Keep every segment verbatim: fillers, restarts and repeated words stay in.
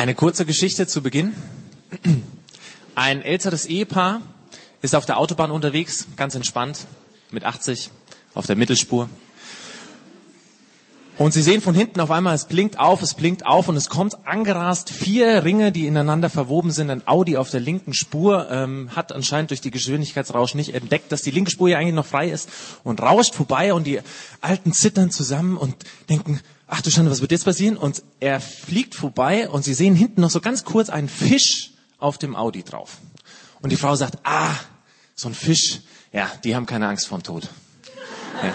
Eine kurze Geschichte zu Beginn. Ein älteres Ehepaar ist auf der Autobahn unterwegs, ganz entspannt, mit achtzig, auf der Mittelspur. Und sie sehen von hinten auf einmal, es blinkt auf, es blinkt auf und es kommt angerast vier Ringe, die ineinander verwoben sind. Ein Audi auf der linken Spur ähm, hat anscheinend durch die Geschwindigkeitsrausch nicht entdeckt, dass die linke Spur ja eigentlich noch frei ist und rauscht vorbei und die Alten zittern zusammen und denken, ach du Schande, was wird jetzt passieren? Und er fliegt vorbei und sie sehen hinten noch so ganz kurz einen Fisch auf dem Audi drauf. Und die Frau sagt, ah, so ein Fisch, ja, die haben keine Angst vorm Tod. Ja.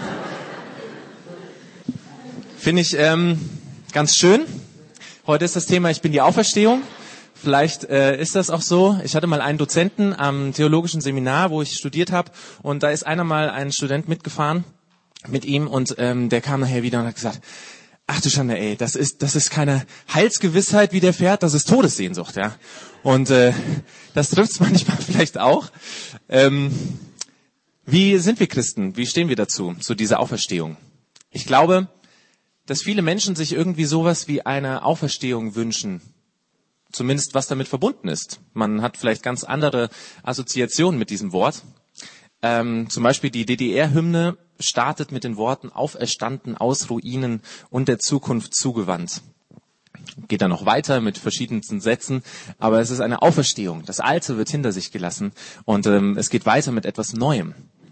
Finde ich ähm, ganz schön. Heute ist das Thema, ich bin die Auferstehung. Vielleicht äh, ist das auch so. Ich hatte mal einen Dozenten am theologischen Seminar, wo ich studiert habe. Und da ist einer mal ein Student mitgefahren mit ihm. Und ähm, der kam nachher wieder und hat gesagt, ach du Schande, ey, das ist das ist keine Heilsgewissheit, wie der fährt, das ist Todessehnsucht. Ja. Und äh, das trifft's manchmal vielleicht auch. Ähm, wie sind wir Christen? Wie stehen wir dazu, zu dieser Auferstehung? Ich glaube, dass viele Menschen sich irgendwie sowas wie eine Auferstehung wünschen. Zumindest was damit verbunden ist. Man hat vielleicht ganz andere Assoziationen mit diesem Wort. Ähm, zum Beispiel die D D R-Hymne startet mit den Worten auferstanden aus Ruinen und der Zukunft zugewandt. Geht dann noch weiter mit verschiedensten Sätzen, aber es ist eine Auferstehung. Das Alte wird hinter sich gelassen und ähm, es geht weiter mit etwas Neuem.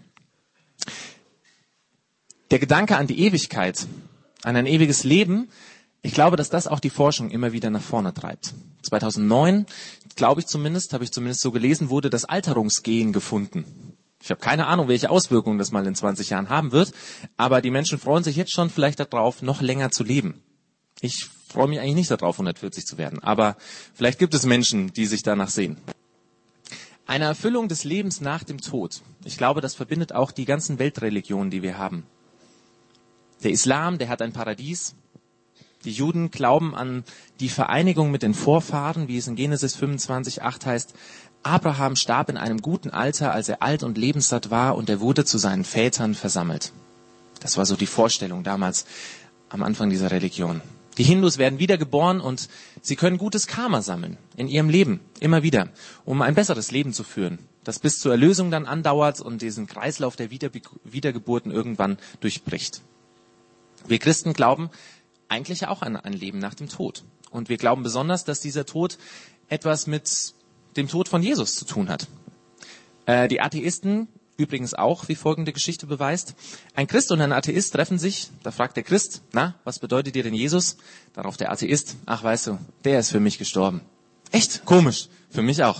Der Gedanke an die Ewigkeit, an ein ewiges Leben, ich glaube, dass das auch die Forschung immer wieder nach vorne treibt. zweitausendneun, glaube ich zumindest, habe ich zumindest so gelesen, wurde das Alterungsgen gefunden. Ich habe keine Ahnung, welche Auswirkungen das mal in zwanzig Jahren haben wird, aber die Menschen freuen sich jetzt schon vielleicht darauf, noch länger zu leben. Ich freue mich eigentlich nicht darauf, hundertvierzig zu werden, aber vielleicht gibt es Menschen, die sich danach sehen. Eine Erfüllung des Lebens nach dem Tod. Ich glaube, das verbindet auch die ganzen Weltreligionen, die wir haben. Der Islam, der hat ein Paradies. Die Juden glauben an die Vereinigung mit den Vorfahren, wie es in Genesis fünfundzwanzig acht heißt. Abraham starb in einem guten Alter, als er alt und lebenssatt war, und er wurde zu seinen Vätern versammelt. Das war so die Vorstellung damals am Anfang dieser Religion. Die Hindus werden wiedergeboren und sie können gutes Karma sammeln in ihrem Leben, immer wieder, um ein besseres Leben zu führen, das bis zur Erlösung dann andauert und diesen Kreislauf der Wiederbe- Wiedergeburten irgendwann durchbricht. Wir Christen glauben eigentlich auch an ein Leben nach dem Tod. Und wir glauben besonders, dass dieser Tod etwas mit dem Tod von Jesus zu tun hat. Äh, die Atheisten übrigens auch, wie folgende Geschichte beweist. Ein Christ und ein Atheist treffen sich. Da fragt der Christ, na, was bedeutet dir denn Jesus? Darauf der Atheist, ach weißt du, der ist für mich gestorben. Echt? Komisch. Für mich auch.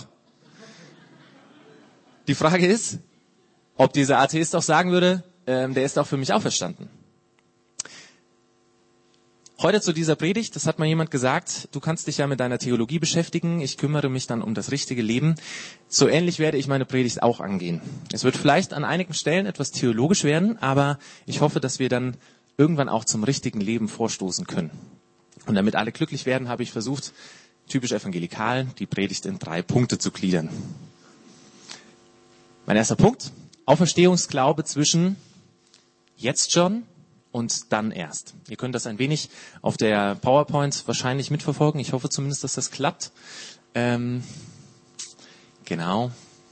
Die Frage ist, ob dieser Atheist auch sagen würde, äh, der ist auch für mich auferstanden. Heute zu dieser Predigt, das hat mal jemand gesagt, du kannst dich ja mit deiner Theologie beschäftigen, ich kümmere mich dann um das richtige Leben. So ähnlich werde ich meine Predigt auch angehen. Es wird vielleicht an einigen Stellen etwas theologisch werden, aber ich hoffe, dass wir dann irgendwann auch zum richtigen Leben vorstoßen können. Und damit alle glücklich werden, habe ich versucht, typisch evangelikal, die Predigt in drei Punkte zu gliedern. Mein erster Punkt, Auferstehungsglaube zwischen jetzt schon und dann erst. Ihr könnt das ein wenig auf der PowerPoint wahrscheinlich mitverfolgen. Ich hoffe zumindest, dass das klappt. Ähm, genau.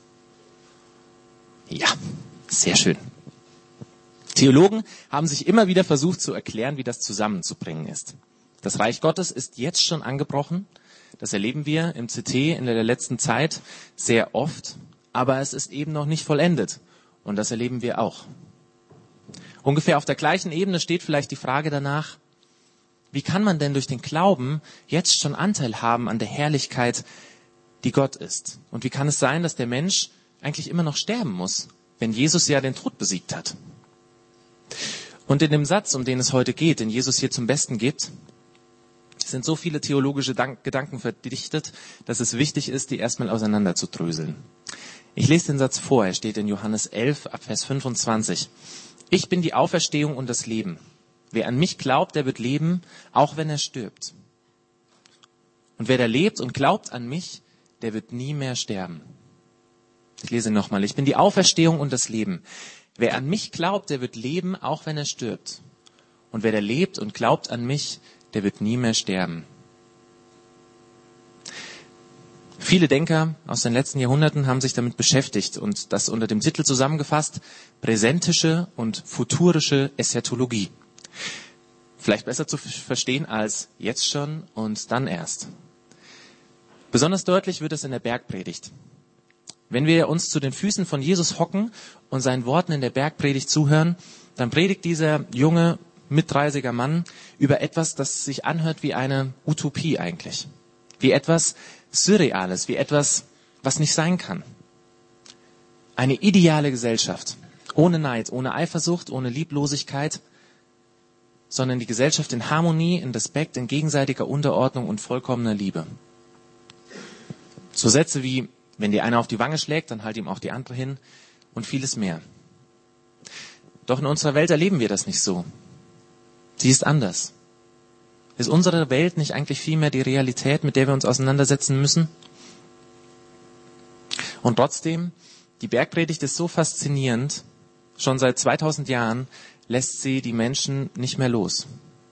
Ja, sehr schön. Theologen haben sich immer wieder versucht zu erklären, wie das zusammenzubringen ist. Das Reich Gottes ist jetzt schon angebrochen. Das erleben wir im C T in der letzten Zeit sehr oft. Aber es ist eben noch nicht vollendet. Und das erleben wir auch. Ungefähr auf der gleichen Ebene steht vielleicht die Frage danach, wie kann man denn durch den Glauben jetzt schon Anteil haben an der Herrlichkeit, die Gott ist? Und wie kann es sein, dass der Mensch eigentlich immer noch sterben muss, wenn Jesus ja den Tod besiegt hat? Und in dem Satz, um den es heute geht, den Jesus hier zum Besten gibt, sind so viele theologische Gedanken verdichtet, dass es wichtig ist, die erstmal auseinander zu dröseln. Ich lese den Satz vor, er steht in Johannes elf, ab Vers fünfundzwanzig. Ich bin die Auferstehung und das Leben. Wer an mich glaubt, der wird leben, auch wenn er stirbt. Und wer da lebt und glaubt an mich, der wird nie mehr sterben. Ich lese nochmal. Ich bin die Auferstehung und das Leben. Wer an mich glaubt, der wird leben, auch wenn er stirbt. Und wer da lebt und glaubt an mich, der wird nie mehr sterben. Viele Denker aus den letzten Jahrhunderten haben sich damit beschäftigt und das unter dem Titel zusammengefasst: präsentische und futurische Eschatologie. Vielleicht besser zu verstehen als jetzt schon und dann erst. Besonders deutlich wird es in der Bergpredigt. Wenn wir uns zu den Füßen von Jesus hocken und seinen Worten in der Bergpredigt zuhören, dann predigt dieser junge, mitdreißiger Mann über etwas, das sich anhört wie eine Utopie eigentlich. Wie etwas Surreales, wie etwas, was nicht sein kann. Eine ideale Gesellschaft. Ohne Neid, ohne Eifersucht, ohne Lieblosigkeit, sondern die Gesellschaft in Harmonie, in Respekt, in gegenseitiger Unterordnung und vollkommener Liebe. So Sätze wie: Wenn dir einer auf die Wange schlägt, dann halt ihm auch die andere hin und vieles mehr. Doch in unserer Welt erleben wir das nicht so. Sie ist anders. Ist unsere Welt nicht eigentlich vielmehr die Realität, mit der wir uns auseinandersetzen müssen? Und trotzdem, die Bergpredigt ist so faszinierend, schon seit zweitausend Jahren lässt sie die Menschen nicht mehr los.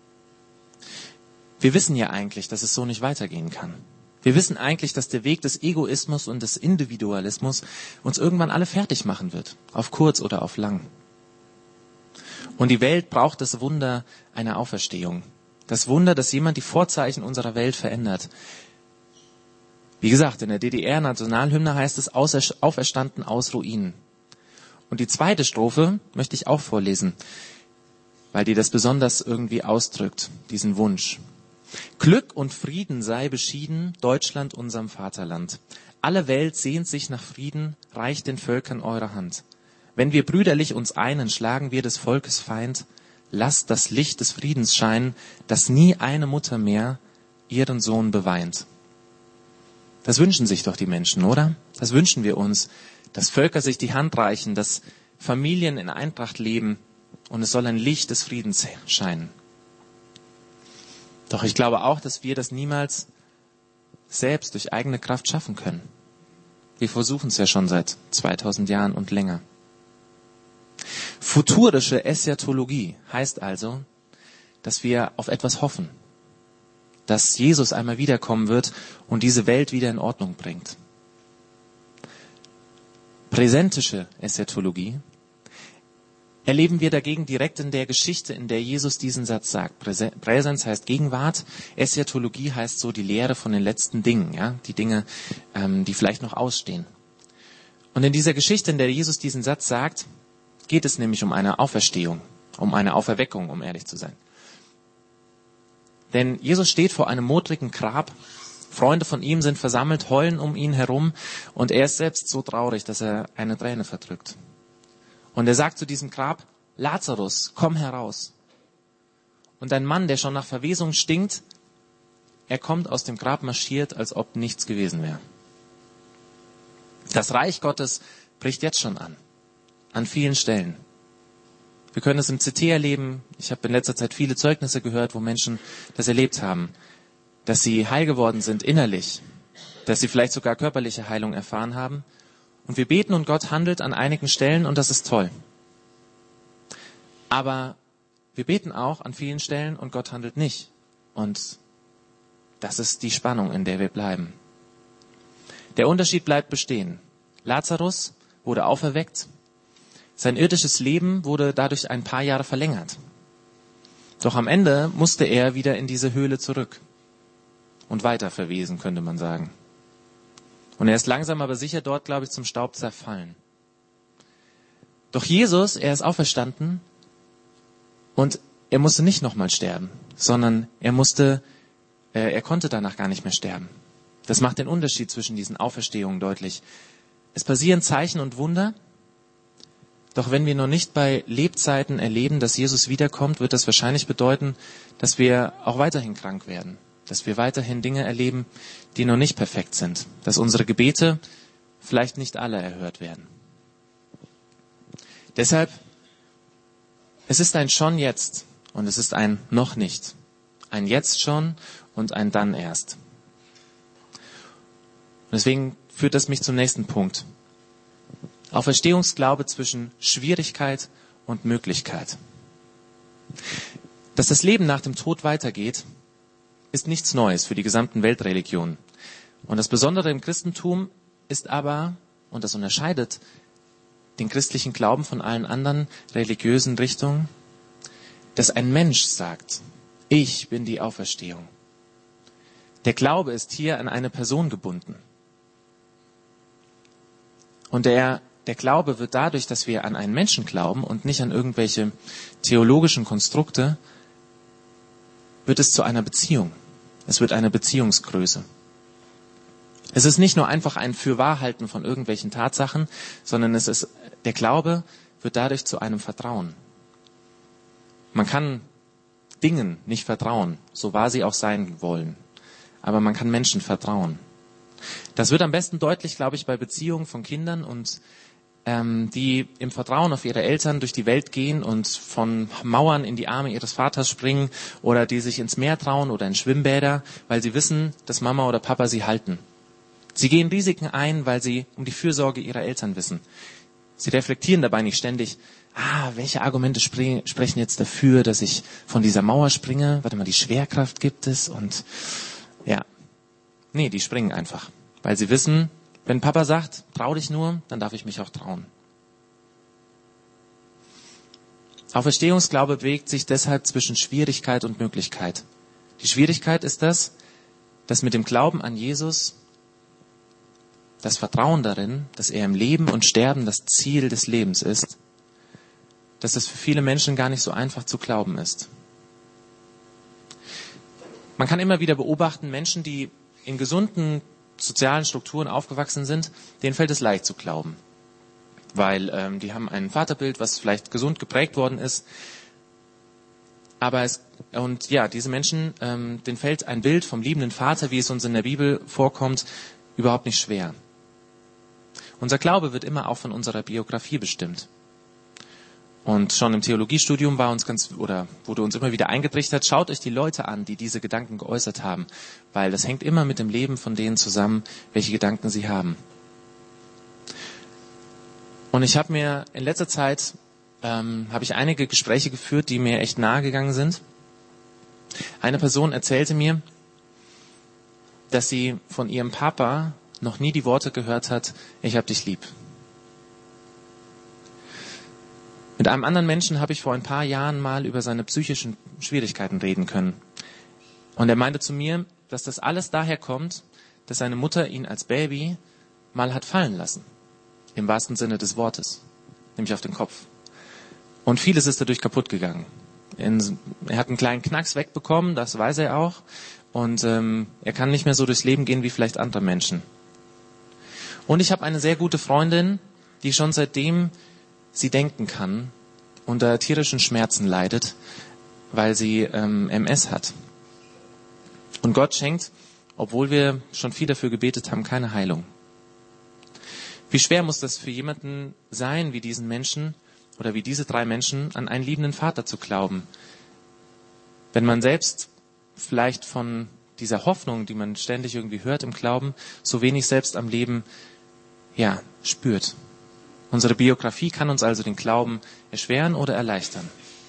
Wir wissen ja eigentlich, dass es so nicht weitergehen kann. Wir wissen eigentlich, dass der Weg des Egoismus und des Individualismus uns irgendwann alle fertig machen wird, auf kurz oder auf lang. Und die Welt braucht das Wunder einer Auferstehung. Das Wunder, dass jemand die Vorzeichen unserer Welt verändert. Wie gesagt, in der D D R-Nationalhymne heißt es auferstanden aus Ruinen. Und die zweite Strophe möchte ich auch vorlesen, weil die das besonders irgendwie ausdrückt, diesen Wunsch. Glück und Frieden sei beschieden, Deutschland unserem Vaterland. Alle Welt sehnt sich nach Frieden, reicht den Völkern eure Hand. Wenn wir brüderlich uns einen, schlagen wir des Volkes Feind. Lasst das Licht des Friedens scheinen, dass nie eine Mutter mehr ihren Sohn beweint. Das wünschen sich doch die Menschen, oder? Das wünschen wir uns, dass Völker sich die Hand reichen, dass Familien in Eintracht leben und es soll ein Licht des Friedens scheinen. Doch ich glaube auch, dass wir das niemals selbst durch eigene Kraft schaffen können. Wir versuchen es ja schon seit zweitausend Jahren und länger. Futurische Eschatologie heißt also, dass wir auf etwas hoffen, dass Jesus einmal wiederkommen wird und diese Welt wieder in Ordnung bringt. Präsentische Eschatologie erleben wir dagegen direkt in der Geschichte, in der Jesus diesen Satz sagt. Präsenz heißt Gegenwart, Eschatologie heißt so die Lehre von den letzten Dingen, ja, die Dinge, ähm, die vielleicht noch ausstehen. Und in dieser Geschichte, in der Jesus diesen Satz sagt, geht es nämlich um eine Auferstehung, um eine Auferweckung, um ehrlich zu sein. Denn Jesus steht vor einem modrigen Grab, Freunde von ihm sind versammelt, heulen um ihn herum und er ist selbst so traurig, dass er eine Träne verdrückt. Und er sagt zu diesem Grab: Lazarus, komm heraus. Und ein Mann, der schon nach Verwesung stinkt, er kommt aus dem Grab marschiert, als ob nichts gewesen wäre. Das Reich Gottes bricht jetzt schon an. An vielen Stellen. Wir können es im C T erleben. Ich habe in letzter Zeit viele Zeugnisse gehört, wo Menschen das erlebt haben, dass sie heil geworden sind innerlich, dass sie vielleicht sogar körperliche Heilung erfahren haben. Und wir beten und Gott handelt an einigen Stellen und das ist toll. Aber wir beten auch an vielen Stellen und Gott handelt nicht. Und das ist die Spannung, in der wir bleiben. Der Unterschied bleibt bestehen. Lazarus wurde auferweckt. Sein irdisches Leben wurde dadurch ein paar Jahre verlängert. Doch am Ende musste er wieder in diese Höhle zurück und weiter verwesen, könnte man sagen. Und er ist langsam aber sicher dort, glaube ich, zum Staub zerfallen. Doch Jesus, er ist auferstanden und er musste nicht nochmal sterben, sondern er musste, äh, er konnte danach gar nicht mehr sterben. Das macht den Unterschied zwischen diesen Auferstehungen deutlich. Es passieren Zeichen und Wunder. Doch wenn wir noch nicht bei Lebzeiten erleben, dass Jesus wiederkommt, wird das wahrscheinlich bedeuten, dass wir auch weiterhin krank werden. Dass wir weiterhin Dinge erleben, die noch nicht perfekt sind. Dass unsere Gebete vielleicht nicht alle erhört werden. Deshalb, es ist ein schon jetzt und es ist ein noch nicht. Ein jetzt schon und ein dann erst. Und deswegen führt das mich zum nächsten Punkt. Auferstehungsglaube zwischen Schwierigkeit und Möglichkeit. Dass das Leben nach dem Tod weitergeht, ist nichts Neues für die gesamten Weltreligionen. Und das Besondere im Christentum ist aber, und das unterscheidet den christlichen Glauben von allen anderen religiösen Richtungen, dass ein Mensch sagt, ich bin die Auferstehung. Der Glaube ist hier an eine Person gebunden. Und der, der Glaube wird dadurch, dass wir an einen Menschen glauben und nicht an irgendwelche theologischen Konstrukte, wird es zu einer Beziehung. Es wird eine Beziehungsgröße. Es ist nicht nur einfach ein Fürwahrhalten von irgendwelchen Tatsachen, sondern es ist, der Glaube wird dadurch zu einem Vertrauen. Man kann Dingen nicht vertrauen, so wahr sie auch sein wollen. Aber man kann Menschen vertrauen. Das wird am besten deutlich, glaube ich, bei Beziehungen von Kindern und ähm, die im Vertrauen auf ihre Eltern durch die Welt gehen und von Mauern in die Arme ihres Vaters springen oder die sich ins Meer trauen oder in Schwimmbäder, weil sie wissen, dass Mama oder Papa sie halten. Sie gehen Risiken ein, weil sie um die Fürsorge ihrer Eltern wissen. Sie reflektieren dabei nicht ständig, ah, welche Argumente spre- sprechen jetzt dafür, dass ich von dieser Mauer springe? Warte mal, die Schwerkraft gibt es und ja. Nee, die springen einfach. Weil sie wissen, wenn Papa sagt, trau dich nur, dann darf ich mich auch trauen. Auferstehungsglaube bewegt sich deshalb zwischen Schwierigkeit und Möglichkeit. Die Schwierigkeit ist das, dass mit dem Glauben an Jesus das Vertrauen darin, dass er im Leben und Sterben das Ziel des Lebens ist, dass das für viele Menschen gar nicht so einfach zu glauben ist. Man kann immer wieder beobachten, Menschen, die in gesunden sozialen Strukturen aufgewachsen sind, denen fällt es leicht zu glauben. Weil ähm, die haben ein Vaterbild, was vielleicht gesund geprägt worden ist. Aber es, und ja, diese Menschen, ähm, denen fällt ein Bild vom liebenden Vater, wie es uns in der Bibel vorkommt, überhaupt nicht schwer. Unser Glaube wird immer auch von unserer Biografie bestimmt. Und schon im Theologiestudium war uns ganz, oder wurde uns immer wieder eingetrichtert, schaut euch die Leute an, die diese Gedanken geäußert haben. Weil das hängt immer mit dem Leben von denen zusammen, welche Gedanken sie haben. Und ich habe mir in letzter Zeit, ähm, habe ich einige Gespräche geführt, die mir echt nahe gegangen sind. Eine Person erzählte mir, dass sie von ihrem Papa noch nie die Worte gehört hat, ich hab dich lieb. Mit einem anderen Menschen habe ich vor ein paar Jahren mal über seine psychischen Schwierigkeiten reden können. Und er meinte zu mir, dass das alles daher kommt, dass seine Mutter ihn als Baby mal hat fallen lassen. Im wahrsten Sinne des Wortes. Nämlich auf den Kopf. Und vieles ist dadurch kaputt gegangen. Er hat einen kleinen Knacks wegbekommen, das weiß er auch. Und ähm, er kann nicht mehr so durchs Leben gehen wie vielleicht andere Menschen. Und ich habe eine sehr gute Freundin, die schon seitdem sie denken kann, unter tierischen Schmerzen leidet, weil sie ähm, M S hat. Und Gott schenkt, obwohl wir schon viel dafür gebetet haben, keine Heilung. Wie schwer muss das für jemanden sein, wie diesen Menschen oder wie diese drei Menschen, an einen liebenden Vater zu glauben, wenn man selbst vielleicht von dieser Hoffnung, die man ständig irgendwie hört im Glauben, so wenig selbst am Leben ja, spürt. Unsere Biografie kann uns also den Glauben erschweren oder erleichtern.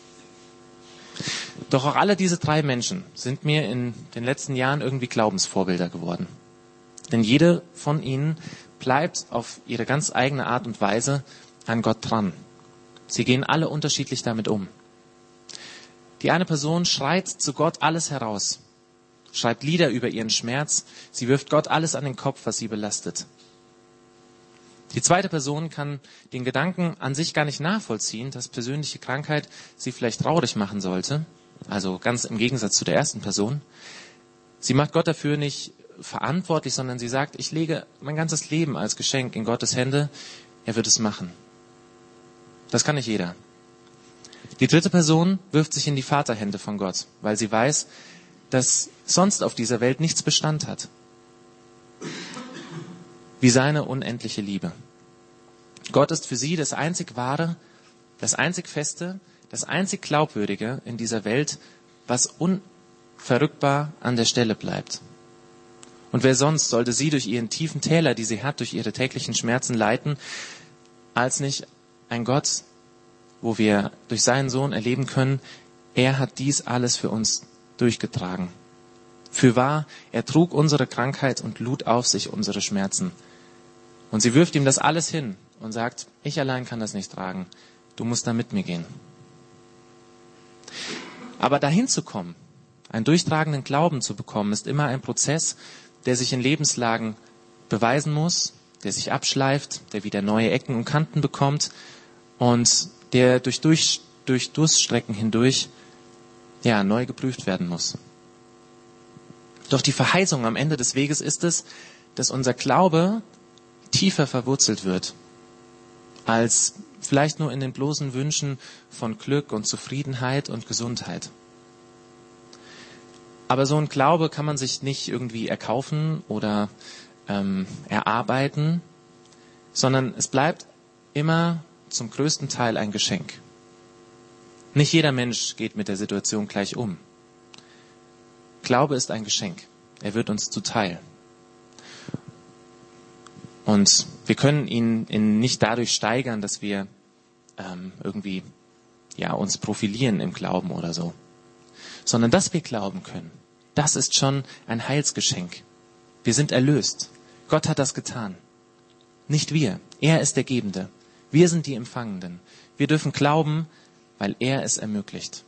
Doch auch alle diese drei Menschen sind mir in den letzten Jahren irgendwie Glaubensvorbilder geworden. Denn jede von ihnen bleibt auf ihre ganz eigene Art und Weise an Gott dran. Sie gehen alle unterschiedlich damit um. Die eine Person schreit zu Gott alles heraus, schreibt Lieder über ihren Schmerz, sie wirft Gott alles an den Kopf, was sie belastet. Die zweite Person kann den Gedanken an sich gar nicht nachvollziehen, dass persönliche Krankheit sie vielleicht traurig machen sollte. Also ganz im Gegensatz zu der ersten Person. Sie macht Gott dafür nicht verantwortlich, sondern sie sagt, ich lege mein ganzes Leben als Geschenk in Gottes Hände. Er wird es machen. Das kann nicht jeder. Die dritte Person wirft sich in die Vaterhände von Gott, weil sie weiß, dass sonst auf dieser Welt nichts Bestand hat. Wie seine unendliche Liebe. Gott ist für sie das einzig Wahre, das einzig Feste, das einzig Glaubwürdige in dieser Welt, was unverrückbar an der Stelle bleibt. Und wer sonst sollte sie durch ihren tiefen Täler, die sie hat, durch ihre täglichen Schmerzen leiten, als nicht ein Gott, wo wir durch seinen Sohn erleben können, er hat dies alles für uns durchgetragen. Fürwahr, er trug unsere Krankheit und lud auf sich unsere Schmerzen. Und sie wirft ihm das alles hin und sagt, ich allein kann das nicht tragen. Du musst da mit mir gehen. Aber dahin zu kommen, einen durchtragenden Glauben zu bekommen, ist immer ein Prozess, der sich in Lebenslagen beweisen muss, der sich abschleift, der wieder neue Ecken und Kanten bekommt und der durch, durch, durch Durststrecken hindurch ja, neu geprüft werden muss. Doch die Verheißung am Ende des Weges ist es, dass unser Glaube tiefer verwurzelt wird, als vielleicht nur in den bloßen Wünschen von Glück und Zufriedenheit und Gesundheit. Aber so ein Glaube kann man sich nicht irgendwie erkaufen oder ähm, erarbeiten, sondern es bleibt immer zum größten Teil ein Geschenk. Nicht jeder Mensch geht mit der Situation gleich um. Glaube ist ein Geschenk. Er wird uns zuteil. Und wir können ihn, ihn nicht dadurch steigern, dass wir ähm, irgendwie ja, uns profilieren im Glauben oder so. Sondern dass wir glauben können, das ist schon ein Heilsgeschenk. Wir sind erlöst. Gott hat das getan. Nicht wir. Er ist der Gebende. Wir sind die Empfangenden. Wir dürfen glauben, weil er es ermöglicht.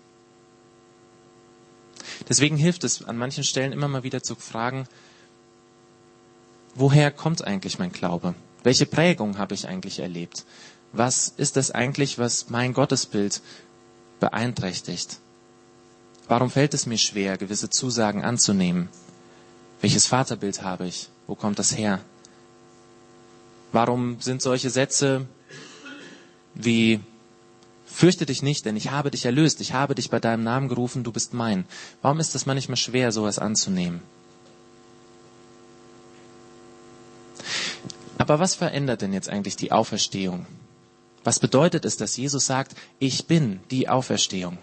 Deswegen hilft es an manchen Stellen immer mal wieder zu fragen, woher kommt eigentlich mein Glaube? Welche Prägung habe ich eigentlich erlebt? Was ist das eigentlich, was mein Gottesbild beeinträchtigt? Warum fällt es mir schwer, gewisse Zusagen anzunehmen? Welches Vaterbild habe ich? Wo kommt das her? Warum sind solche Sätze wie fürchte dich nicht, denn ich habe dich erlöst, ich habe dich bei deinem Namen gerufen, du bist mein. Warum ist es manchmal schwer, sowas anzunehmen? Aber was verändert denn jetzt eigentlich die Auferstehung? Was bedeutet es, dass Jesus sagt, ich bin die Auferstehung?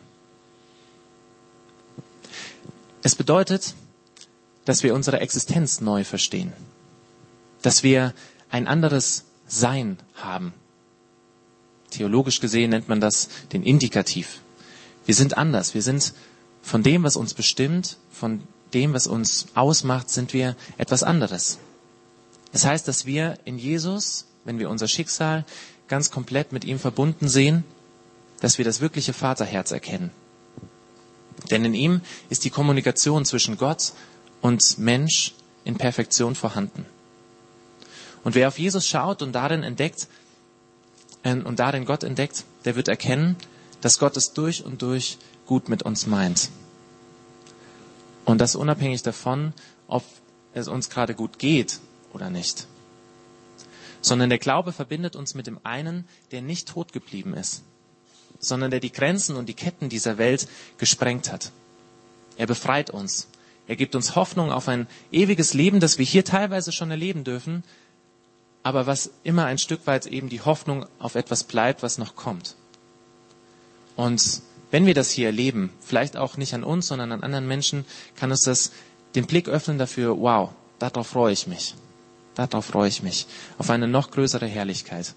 Es bedeutet, dass wir unsere Existenz neu verstehen. Dass wir ein anderes Sein haben. Theologisch gesehen nennt man das den Indikativ. Wir sind anders. Wir sind von dem, was uns bestimmt, von dem, was uns ausmacht, sind wir etwas anderes. Das heißt, dass wir in Jesus, wenn wir unser Schicksal ganz komplett mit ihm verbunden sehen, dass wir das wirkliche Vaterherz erkennen. Denn in ihm ist die Kommunikation zwischen Gott und Mensch in Perfektion vorhanden. Und wer auf Jesus schaut und darin entdeckt, und darin Gott entdeckt, der wird erkennen, dass Gott es durch und durch gut mit uns meint. Und das unabhängig davon, ob es uns gerade gut geht oder nicht. Sondern der Glaube verbindet uns mit dem einen, der nicht tot geblieben ist, sondern der die Grenzen und die Ketten dieser Welt gesprengt hat. Er befreit uns. Er gibt uns Hoffnung auf ein ewiges Leben, das wir hier teilweise schon erleben dürfen, aber was immer ein Stück weit eben die Hoffnung auf etwas bleibt, was noch kommt. Und wenn wir das hier erleben, vielleicht auch nicht an uns, sondern an anderen Menschen, kann uns das den Blick öffnen dafür, wow, darauf freue ich mich. Darauf freue ich mich. Auf eine noch größere Herrlichkeit.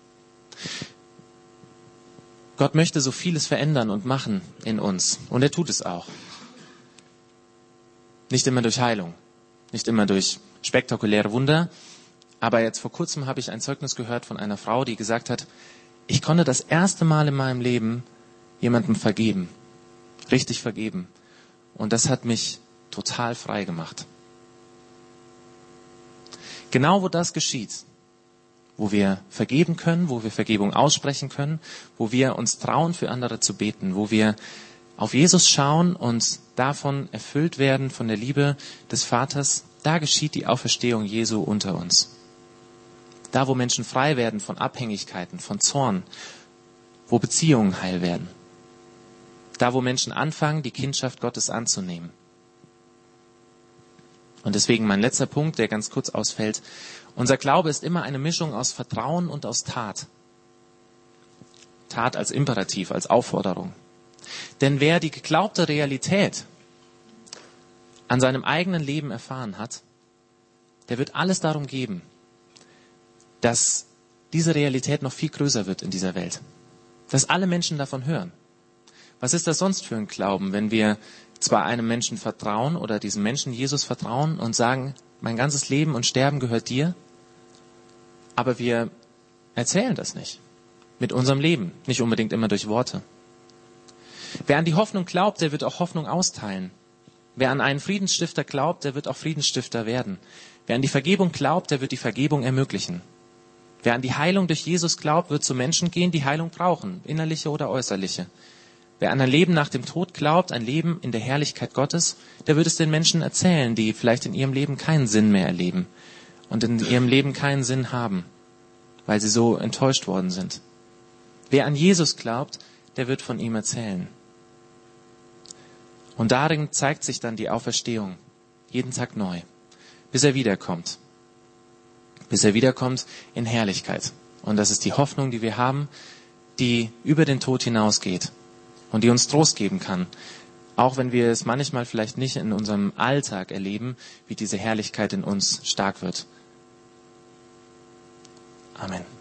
Gott möchte so vieles verändern und machen in uns. Und er tut es auch. Nicht immer durch Heilung. Nicht immer durch spektakuläre Wunder. Aber jetzt vor kurzem habe ich ein Zeugnis gehört von einer Frau, die gesagt hat, ich konnte das erste Mal in meinem Leben jemandem vergeben. Richtig vergeben. Und das hat mich total frei gemacht. Genau wo das geschieht, wo wir vergeben können, wo wir Vergebung aussprechen können, wo wir uns trauen, für andere zu beten, wo wir auf Jesus schauen und davon erfüllt werden, von der Liebe des Vaters, da geschieht die Auferstehung Jesu unter uns. Da, wo Menschen frei werden von Abhängigkeiten, von Zorn, wo Beziehungen heil werden. Da, wo Menschen anfangen, die Kindschaft Gottes anzunehmen. Und deswegen mein letzter Punkt, der ganz kurz ausfällt. Unser Glaube ist immer eine Mischung aus Vertrauen und aus Tat. Tat als Imperativ, als Aufforderung. Denn wer die geglaubte Realität an seinem eigenen Leben erfahren hat, der wird alles darum geben, dass diese Realität noch viel größer wird in dieser Welt. Dass alle Menschen davon hören. Was ist das sonst für ein Glauben, wenn wir zwar einem Menschen vertrauen oder diesem Menschen Jesus vertrauen und sagen, mein ganzes Leben und Sterben gehört dir, aber wir erzählen das nicht. Mit unserem Leben, nicht unbedingt immer durch Worte. Wer an die Hoffnung glaubt, der wird auch Hoffnung austeilen. Wer an einen Friedensstifter glaubt, der wird auch Friedensstifter werden. Wer an die Vergebung glaubt, der wird die Vergebung ermöglichen. Wer an die Heilung durch Jesus glaubt, wird zu Menschen gehen, die Heilung brauchen, innerliche oder äußerliche. Wer an ein Leben nach dem Tod glaubt, ein Leben in der Herrlichkeit Gottes, der wird es den Menschen erzählen, die vielleicht in ihrem Leben keinen Sinn mehr erleben und in ihrem Leben keinen Sinn haben, weil sie so enttäuscht worden sind. Wer an Jesus glaubt, der wird von ihm erzählen. Und darin zeigt sich dann die Auferstehung, jeden Tag neu, bis er wiederkommt. Bis er wiederkommt in Herrlichkeit. Und das ist die Hoffnung, die wir haben, die über den Tod hinausgeht und die uns Trost geben kann. Auch wenn wir es manchmal vielleicht nicht in unserem Alltag erleben, wie diese Herrlichkeit in uns stark wird. Amen.